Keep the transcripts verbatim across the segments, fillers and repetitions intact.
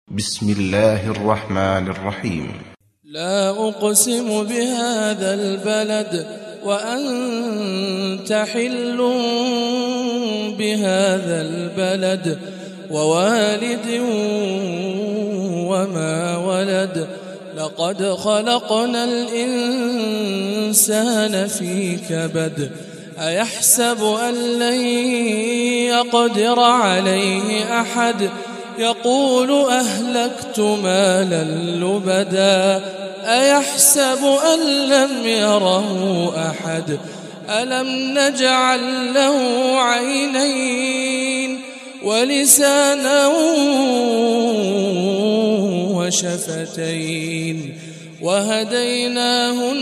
بسم الله الرحمن الرحيم. لا أقسم بهذا البلد وأنت حل بهذا البلد ووالد وما ولد لقد خلقنا الإنسان في كبد أيحسب أن لن يقدر عليه أحد يقول أهلكت مالا لبدا أيحسب أن لم يره أحد ألم نجعل له عينين ولسانا وشفتين وهديناه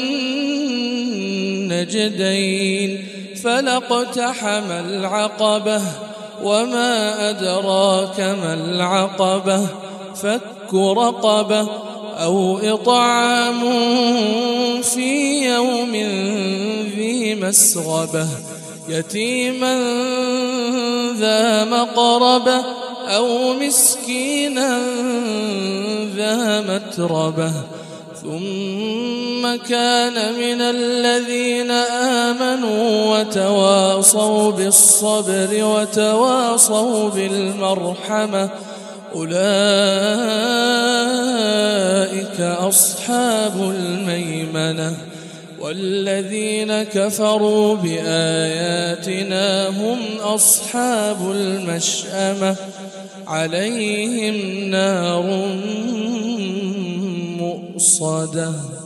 النجدين فلاقتحم العقبة وما أدراك ما العقبة فك رقبة أو إطعام في يوم ذي مسغبة يتيما ذا مقربة أو مسكينا ذا متربة ثم كان من الذين آمنوا وتواصوا بالصبر وتواصوا بالمرحمة أولئك أصحاب الميمنة والذين كفروا بآياتنا هم أصحاب المشأمة عليهم نار مؤصدة.